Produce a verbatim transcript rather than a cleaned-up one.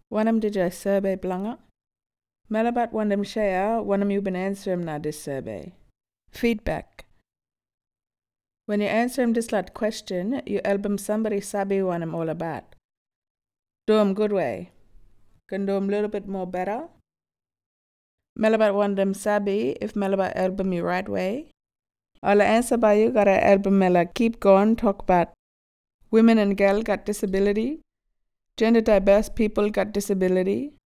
Wanam did a survey blanga. Melabat wanam share, wanam you been answering na this survey. Feedback. When you answer him this last question, you album somebody sabi wanam all about. Do 'em good way. Can do 'em little bit more better. Melabat wanam sabi if melabat album you right way. All the answer by you got a album mela keep going talk about women and girl got disability. Gender diverse people got disability.